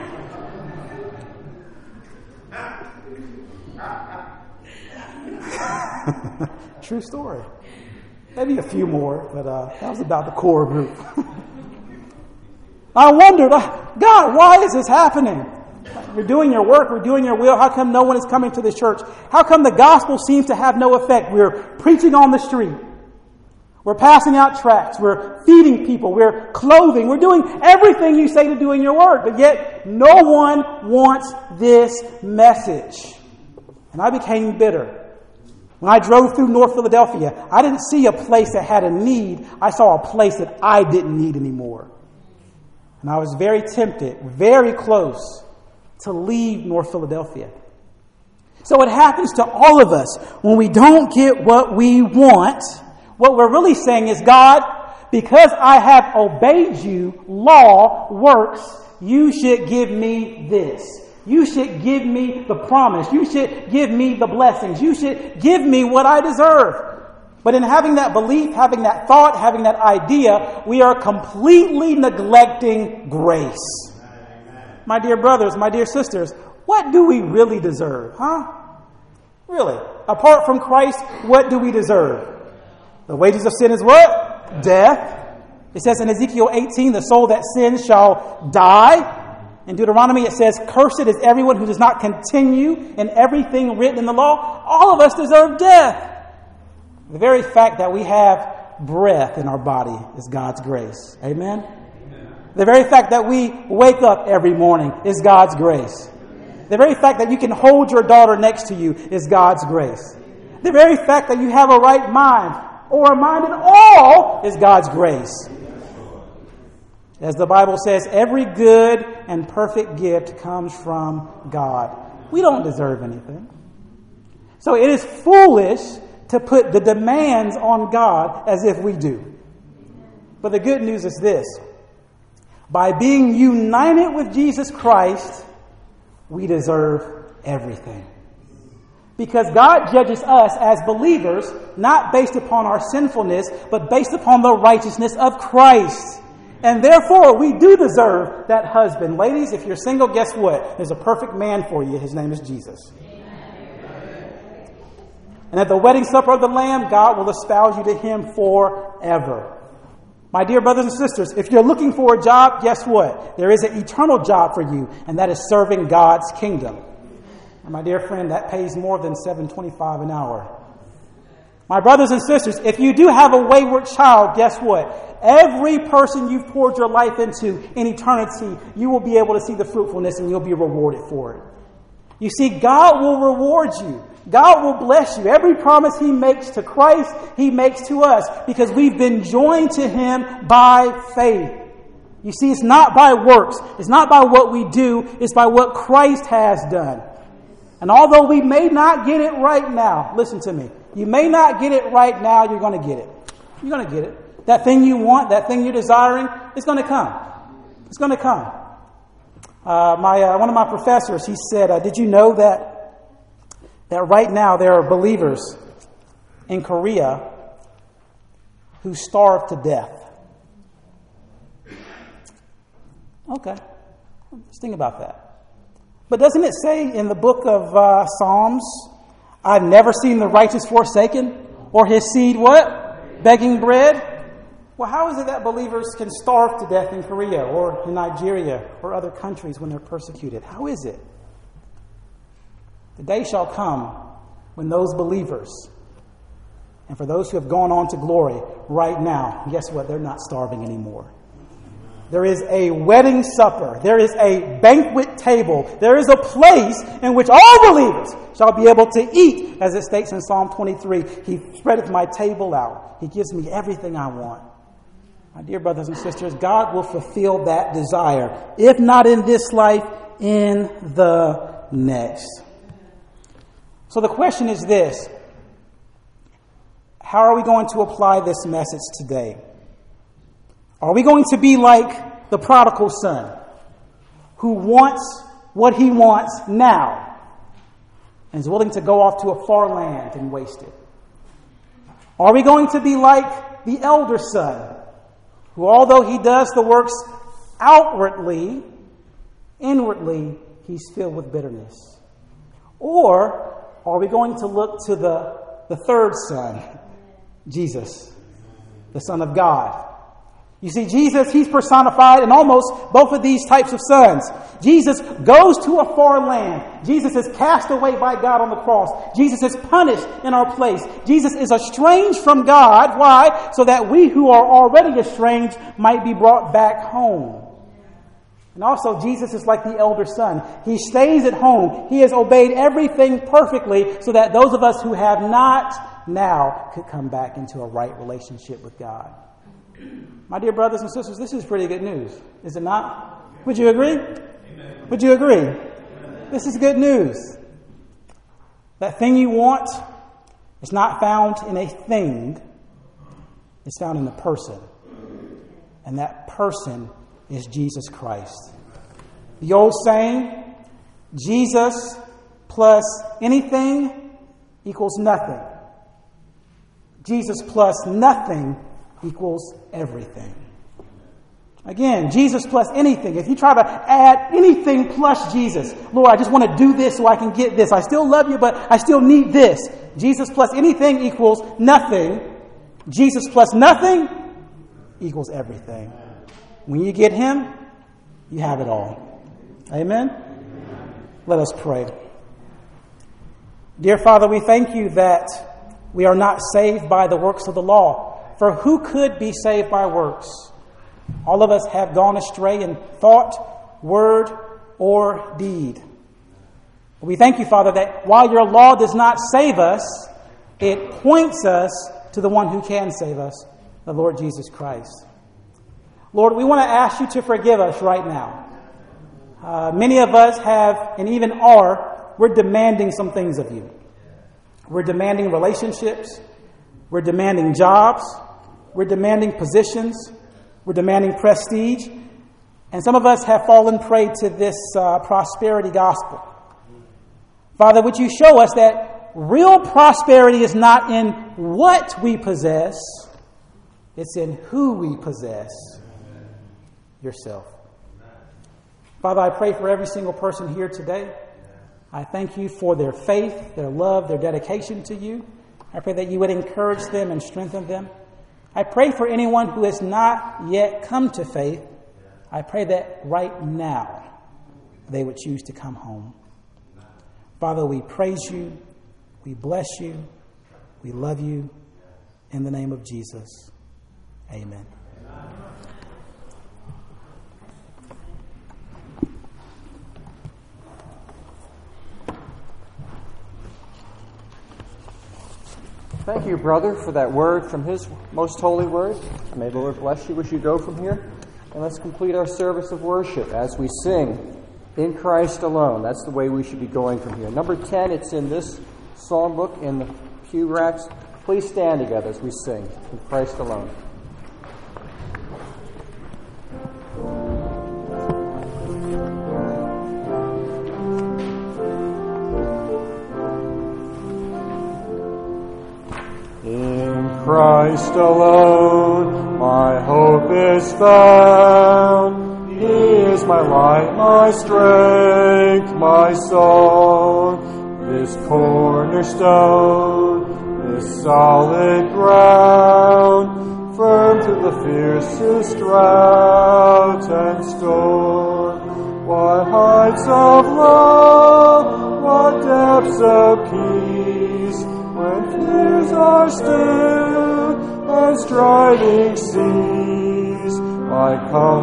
True story. Maybe a few more, but that was about the core group. I wondered, God, why is this happening? We're doing your work, we're doing your will. How come no one is coming to this church? How come the gospel seems to have no effect? We're preaching on the street. We're passing out tracts. We're feeding people. We're clothing. We're doing everything you say to do in your word. But yet, no one wants this message. And I became bitter. When I drove through North Philadelphia, I didn't see a place that had a need. I saw a place that I didn't need anymore. And I was very tempted, very close to leave North Philadelphia. So it happens to all of us when we don't get what we want. What we're really saying is, God, because I have obeyed you, law works, you should give me this. You should give me the promise. You should give me the blessings. You should give me what I deserve. But in having that belief, having that thought, having that idea, we are completely neglecting grace. My dear brothers, my dear sisters, what do we really deserve? Really? Apart from Christ, what do we deserve? The wages of sin is what? Death. It says in Ezekiel 18, the soul that sins shall die. In Deuteronomy, it says, cursed is everyone who does not continue in everything written in the law. All of us deserve death. The very fact that we have breath in our body is God's grace. Amen? The very fact that we wake up every morning is God's grace. The very fact that you can hold your daughter next to you is God's grace. The very fact that you have a right mind or a mind at all is God's grace. As the Bible says, every good and perfect gift comes from God. We don't deserve anything. So it is foolish to put the demands on God as if we do. But the good news is this. By being united with Jesus Christ, we deserve everything. Because God judges us as believers, not based upon our sinfulness, but based upon the righteousness of Christ. And therefore, we do deserve that husband. Ladies, if you're single, guess what? There's a perfect man for you. His name is Jesus. And at the wedding supper of the Lamb, God will espouse you to him forever. My dear brothers and sisters, if you're looking for a job, guess what? There is an eternal job for you, and that is serving God's kingdom. And my dear friend, that pays more than $7.25 an hour. My brothers and sisters, if you do have a wayward child, guess what? Every person you've poured your life into in eternity, you will be able to see the fruitfulness and you'll be rewarded for it. You see, God will reward you. God will bless you. Every promise he makes to Christ, he makes to us because we've been joined to him by faith. You see, it's not by works. It's not by what we do. It's by what Christ has done. And although we may not get it right now, listen to me. You may not get it right now, you're going to get it. You're going to get it. That thing you want, that thing you're desiring, it's going to come. It's going to come. One of my professors, he said, did you know that right now there are believers in Korea who starve to death? Okay. Let's think about that. But doesn't it say in the book of Psalms, I've never seen the righteous forsaken or his seed what? Begging bread? Well, how is it that believers can starve to death in Korea or in Nigeria or other countries when they're persecuted? How is it? The day shall come when those believers, and for those who have gone on to glory right now, guess what? They're not starving anymore. There is a wedding supper. There is a banquet table. There is a place in which all believers shall be able to eat. As it states in Psalm 23, He spreadeth my table out. He gives me everything I want. My dear brothers and sisters, God will fulfill that desire. If not in this life, in the next. So the question is this. How are we going to apply this message today? Are we going to be like the prodigal son who wants what he wants now and is willing to go off to a far land and waste it? Are we going to be like the elder son who, although he does the works outwardly, inwardly he's filled with bitterness? Or are we going to look to the third son, Jesus, the Son of God? You see, Jesus, he's personified in almost both of these types of sons. Jesus goes to a far land. Jesus is cast away by God on the cross. Jesus is punished in our place. Jesus is estranged from God. Why? So that we who are already estranged might be brought back home. And also, Jesus is like the elder son. He stays at home. He has obeyed everything perfectly so that those of us who have not now could come back into a right relationship with God. My dear brothers and sisters, this is pretty good news, is it not? Would you agree? Amen. Would you agree? Amen. This is good news. That thing you want is not found in a thing. It's found in a person. And that person is Jesus Christ. The old saying, Jesus plus anything equals nothing. Jesus plus nothing equals everything. Again, Jesus plus anything. If you try to add anything plus Jesus, Lord, I just want to do this so I can get this. I still love you, but I still need this. Jesus plus anything equals nothing. Jesus plus nothing equals everything. When you get him, you have it all. Amen? Let us pray. Dear Father, we thank you that we are not saved by the works of the law. For who could be saved by works? All of us have gone astray in thought, word, or deed. We thank you, Father, that while your law does not save us, it points us to the one who can save us, the Lord Jesus Christ. Lord, we want to ask you to forgive us right now. Many of us have, and even are, we're demanding some things of you. We're demanding relationships. We're demanding jobs. We're demanding positions. We're demanding prestige. And some of us have fallen prey to this prosperity gospel. Father, would you show us that real prosperity is not in what we possess, it's in who we possess, yourself. Father, I pray for every single person here today. I thank you for their faith, their love, their dedication to you. I pray that you would encourage them and strengthen them. I pray for anyone who has not yet come to faith. I pray that right now they would choose to come home. Father, we praise you. We bless you. We love you. In the name of Jesus. Amen. Thank you, brother, for that word from his most holy word. May the Lord bless you as you go from here. And let's complete our service of worship as we sing, In Christ Alone. That's the way we should be going from here. Number 10, it's in this psalm book in the pew racks. Please stand together as we sing, In Christ Alone. Christ alone, my hope is found. He is is my light, my strength, my song. This cornerstone, this solid ground, firm through the fiercest drought and storm. What heights of love, what depths of peace, when fears are still and striving cease. My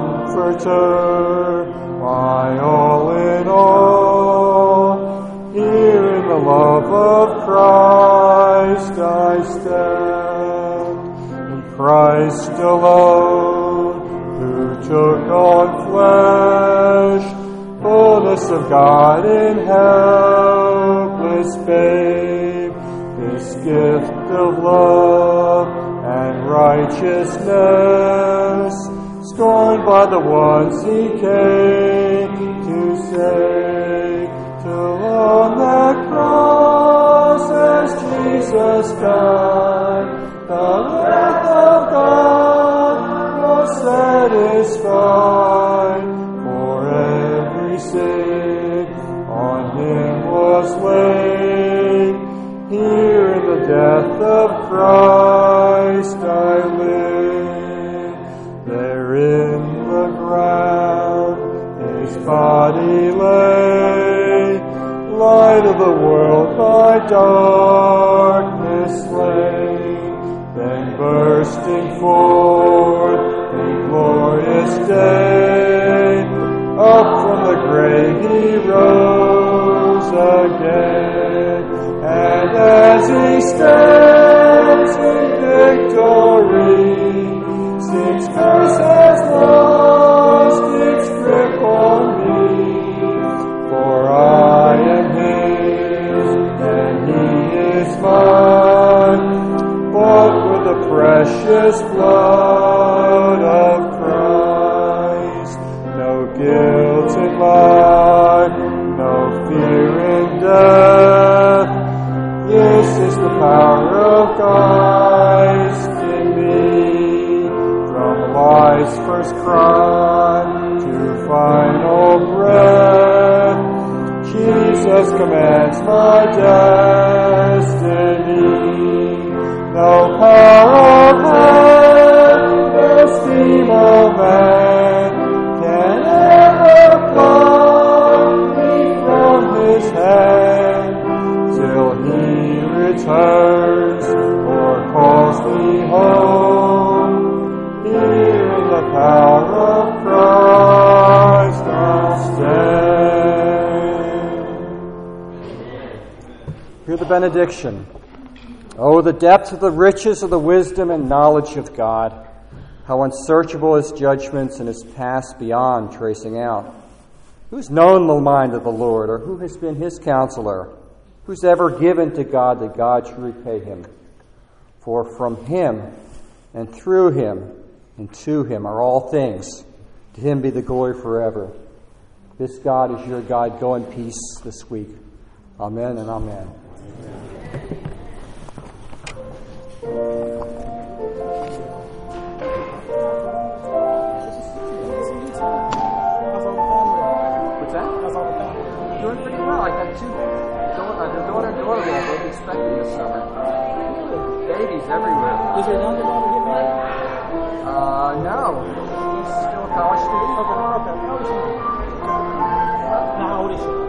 comforter, my all in all, here in the love of Christ I stand. In Christ alone, who took on flesh, fullness of God in helpless babe, this gift of love and righteousness, scorned by the ones he came to save, till on that cross as Jesus died, the wrath of God was satisfied. For every sin on him was laid. Here in the death of Christ I live. There in the ground his body lay, light of the world by darkness slain. Then bursting forth in glorious day, up from the grave he rose again. And as he stands in victory, sin's curse has lost its grip on me. For I am his, and he is mine, bought with the precious blood of Christ. No guilt in life, no fear in death. This is the power of Christ in me. From life's first cry to final breath, Jesus commands my destiny. No power of hell, no scheme of man can ever pluck me from his hand, till he returns or calls me home. Here in the power of Christ I'll stand. Hear the benediction. Oh, the depth of the riches of the wisdom and knowledge of God. How unsearchable his judgments and his paths beyond tracing out. Who's known the mind of the Lord, or who has been his counselor? Who's ever given to God that God should repay him? For from him and through him and to him are all things. To him be the glory forever. This God is your God. Go in peace this week. Amen and amen. What's that? Doing pretty well. I got two. The daughter and daughter are both expecting this summer. Babies everywhere. Is your younger daughter get married? No. He's still a college student. Okay. How old is she? Now, how old is she?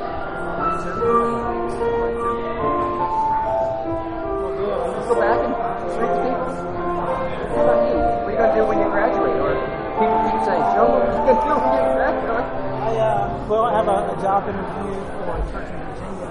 22. Let's go back and speak to people. What about you? What are you going to do when you graduate? Or people keep saying, Joe, what are you going to do when you graduate? I have a job interview for a church in Virginia.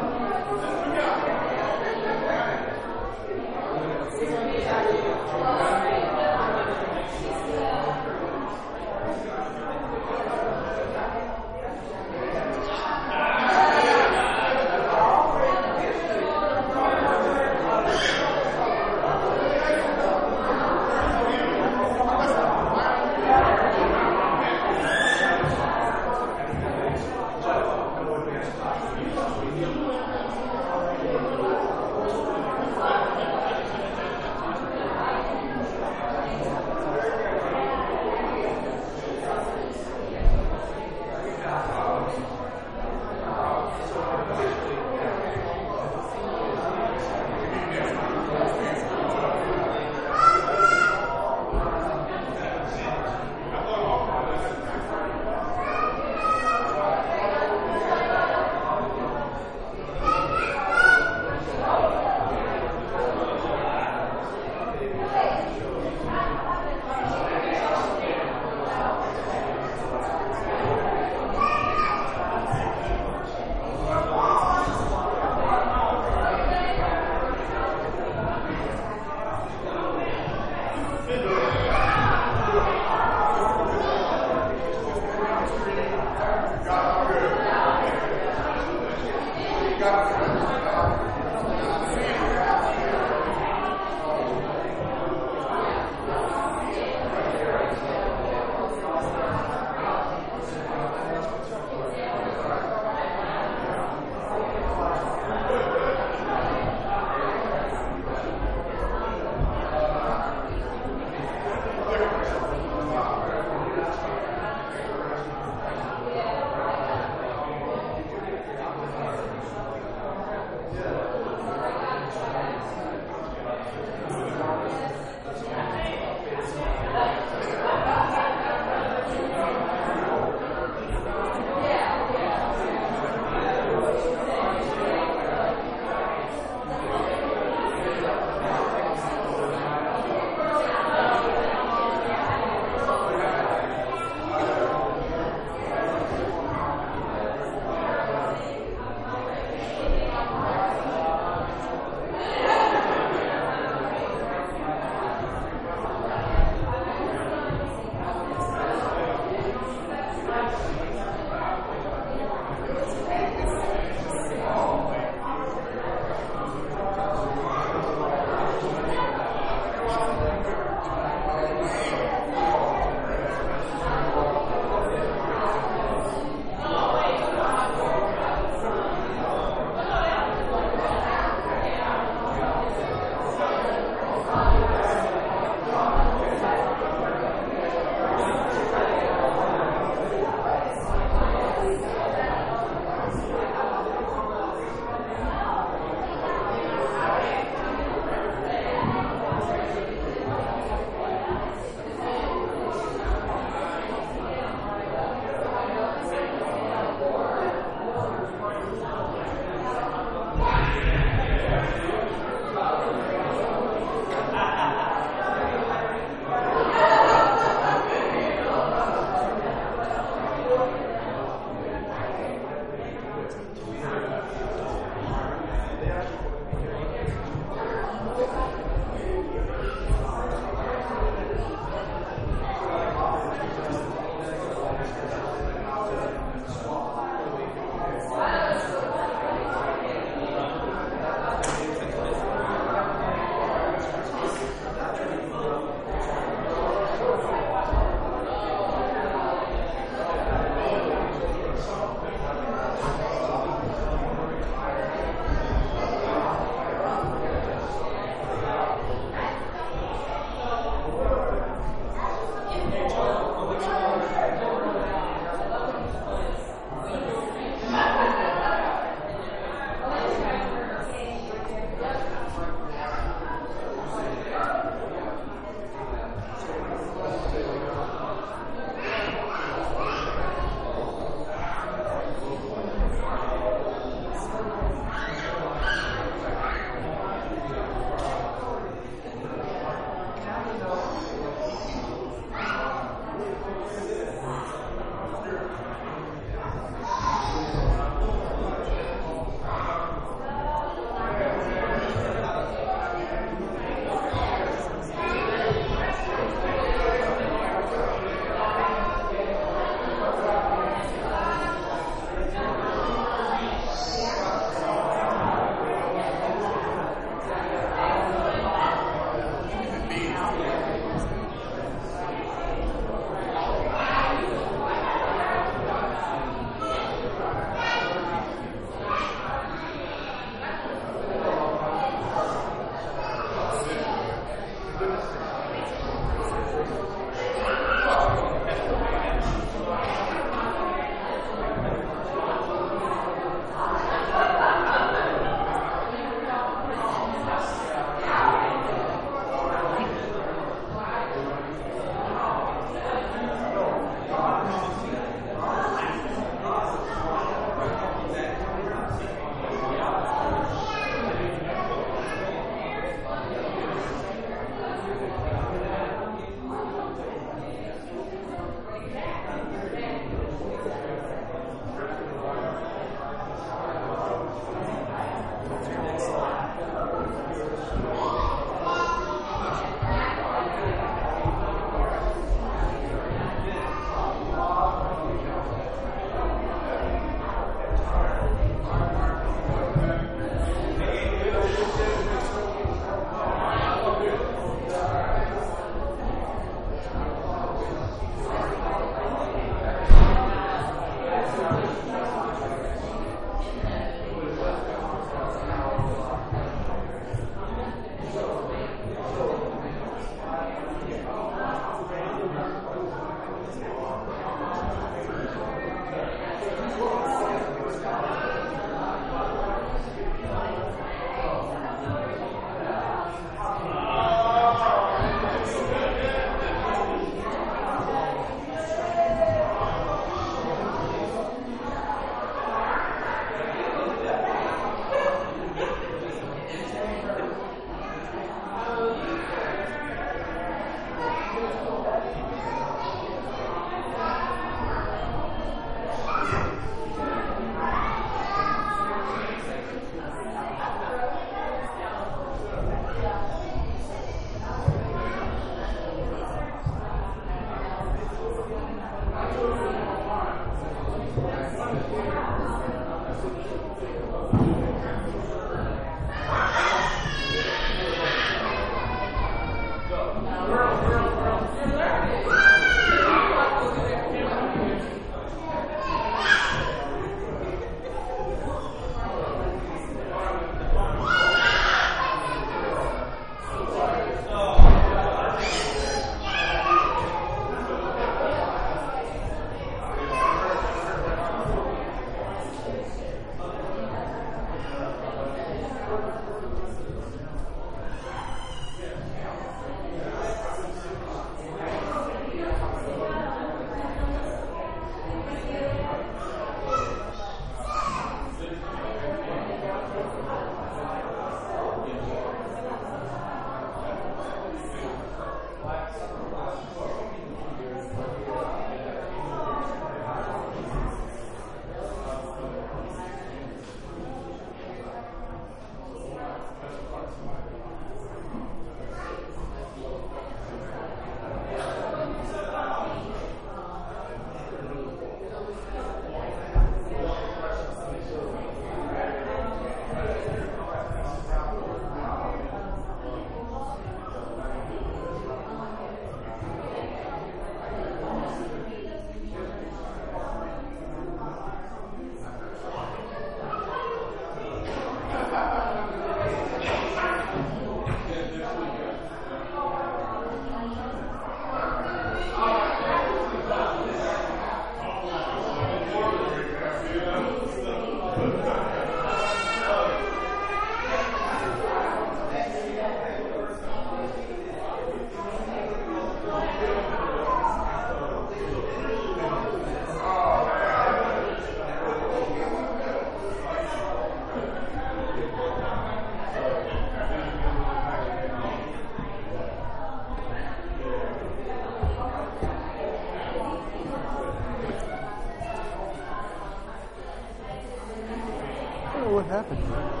What happened here?